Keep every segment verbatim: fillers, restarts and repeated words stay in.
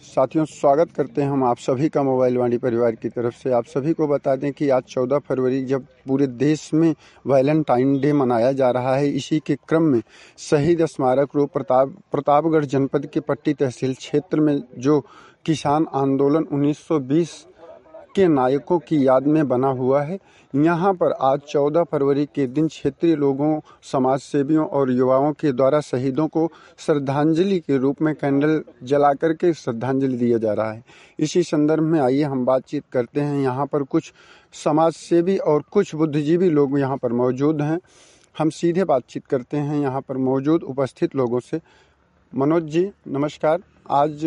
साथियों, स्वागत करते हैं हम आप सभी का मोबाइल वाणी परिवार की तरफ से। आप सभी को बता दें कि आज चौदह फरवरी जब पूरे देश में वैलेंटाइन डे मनाया जा रहा है, इसी के क्रम में शहीद स्मारक रोड प्रताप प्रतापगढ़ जनपद के पट्टी तहसील क्षेत्र में जो किसान आंदोलन उन्नीस सौ बीस के नायकों की याद में बना हुआ है, यहाँ पर आज चौदह फरवरी के दिन क्षेत्रीय लोगों, समाज सेवियों और युवाओं के द्वारा शहीदों को श्रद्धांजलि के रूप में कैंडल जला करके श्रद्धांजलि दिया जा रहा है। इसी संदर्भ में आइए हम बातचीत करते हैं। यहाँ पर कुछ समाज सेवी और कुछ बुद्धिजीवी लोग यहाँ पर मौजूद हैं। हम सीधे बातचीत करते हैं यहाँ पर मौजूद उपस्थित लोगों से। मनोज जी नमस्कार। आज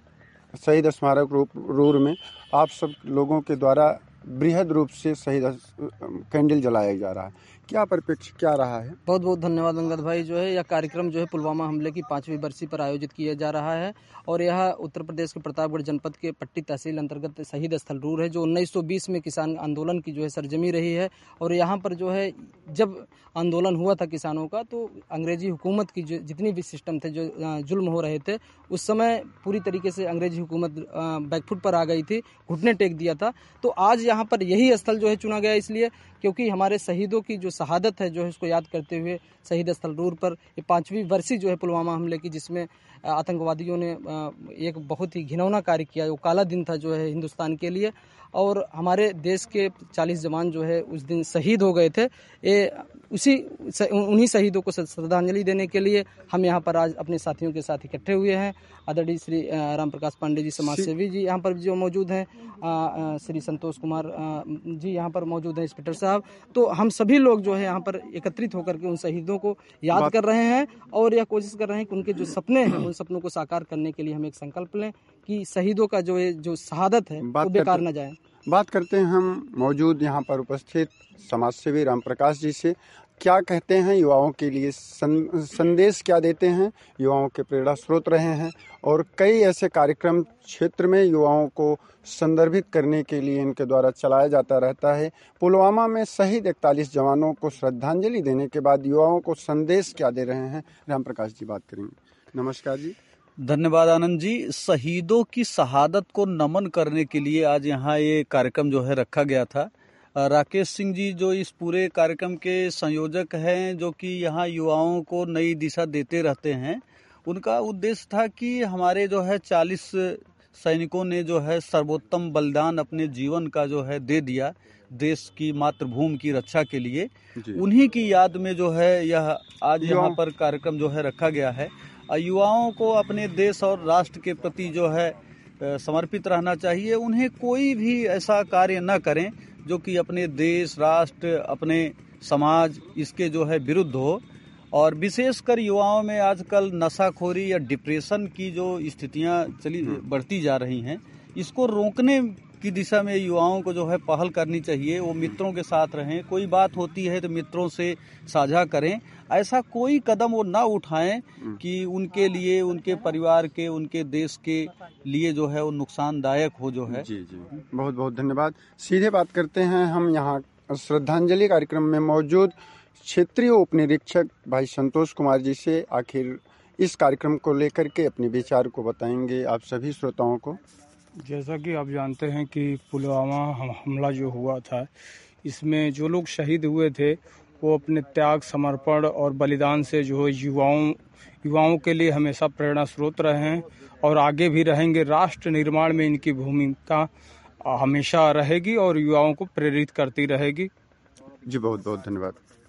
शहीद स्मारक रोड में आप सब लोगों के द्वारा बृहद रूप से शहीद कैंडल जलाया जा रहा है, क्या परिप्रेक्ष्य क्या रहा है? बहुत बहुत धन्यवाद अंगद भाई। जो है यह कार्यक्रम जो है पुलवामा हमले की पाँचवीं बरसी पर आयोजित किया जा रहा है और यह उत्तर प्रदेश के प्रतापगढ़ जनपद के पट्टी तहसील अंतर्गत शहीद स्थल रूर है, जो उन्नीस सौ बीस में किसान आंदोलन की जो है सरजमी रही है। और यहाँ पर जो है जब आंदोलन हुआ था किसानों का, तो अंग्रेजी हुकूमत की जो जितनी भी सिस्टम थे, जो जुल्म हो रहे थे, उस समय पूरी तरीके से अंग्रेजी हुकूमत बैकफुट पर आ गई थी, घुटने टेक दिया था। तो आज यहाँ पर यही स्थल जो है चुना गया, इसलिए क्योंकि हमारे शहीदों की जो शहादत है जो है उसको याद करते हुए शहीद स्थल रूर पर ये पाँचवीं वर्षी जो है पुलवामा हमले की, जिसमें आतंकवादियों ने एक बहुत ही घिनौना कार्य किया, वो काला दिन था जो है हिंदुस्तान के लिए। और हमारे देश के चालीस जवान जो है उस दिन शहीद हो गए थे। ये उसी उन्हीं शहीदों को श्रद्धांजलि देने के लिए हम यहाँ पर आज अपने साथियों के साथ इकट्ठे हुए हैं। आदरणीय श्री राम प्रकाश पांडे जी समाज सेवी जी यहाँ पर जो मौजूद हैं, श्री संतोष कुमार जी यहाँ पर मौजूद हैं, इंस्पेक्टर साहब। तो हम सभी लोग जो है यहाँ पर एकत्रित होकर के उन शहीदों को याद कर रहे हैं और यह कोशिश कर रहे हैं कि उनके जो सपने हैं उन सपनों को साकार करने के लिए हम एक संकल्प लें कि शहीदों का जो जो शहादत है वो बेकार न जाए। बात करते हैं हम मौजूद यहाँ पर उपस्थित समाज सेवी राम प्रकाश जी से। क्या कहते हैं युवाओं के लिए, संदेश क्या देते हैं? युवाओं के प्रेरणा स्रोत रहे हैं और कई ऐसे कार्यक्रम क्षेत्र में युवाओं को संदर्भित करने के लिए इनके द्वारा चलाया जाता रहता है। पुलवामा में शहीद इकतालीस जवानों को श्रद्धांजलि देने के बाद युवाओं को संदेश क्या दे रहे हैं, राम प्रकाश जी बात करेंगे। नमस्कार जी। धन्यवाद आनंद जी। शहीदों की शहादत को नमन करने के लिए आज यहाँ ये कार्यक्रम जो है रखा गया था। राकेश सिंह जी जो इस पूरे कार्यक्रम के संयोजक हैं, जो कि यहाँ युवाओं को नई दिशा देते रहते हैं, उनका उद्देश्य था कि हमारे जो है चालीस सैनिकों ने जो है सर्वोत्तम बलिदान अपने जीवन का जो है दे दिया देश की मातृभूमि की रक्षा के लिए। उन्हीं की याद में जो है यह आज यहाँ पर कार्यक्रम जो है रखा गया है। युवाओं को अपने देश और राष्ट्र के प्रति जो है समर्पित रहना चाहिए। उन्हें कोई भी ऐसा कार्य न करें जो कि अपने देश, राष्ट्र, अपने समाज इसके जो है विरुद्ध हो। और विशेषकर युवाओं में आजकल नशाखोरी या डिप्रेशन की जो स्थितियां चली बढ़ती जा रही हैं, इसको रोकने की दिशा में युवाओं को जो है पहल करनी चाहिए। वो मित्रों के साथ रहें, कोई बात होती है तो मित्रों से साझा करें। ऐसा कोई कदम वो ना उठाएं कि उनके लिए, उनके परिवार के, उनके देश के लिए जो है वो नुकसानदायक हो जो है। जी जी बहुत बहुत धन्यवाद। सीधे बात करते हैं हम यहाँ श्रद्धांजलि कार्यक्रम में मौजूद क्षेत्रीय उप निरीक्षक भाई संतोष कुमार जी से। आखिर इस कार्यक्रम को लेकर के अपने विचार को बताएंगे आप सभी श्रोताओं को। जैसा कि आप जानते हैं कि पुलवामा हमला जो हुआ था, इसमें जो लोग शहीद हुए थे वो अपने त्याग, समर्पण और बलिदान से जो है युवाओं युवाओं के लिए हमेशा प्रेरणा स्रोत रहे हैं और आगे भी रहेंगे। राष्ट्र निर्माण में इनकी भूमिका हमेशा रहेगी और युवाओं को प्रेरित करती रहेगी। जी बहुत बहुत धन्यवाद।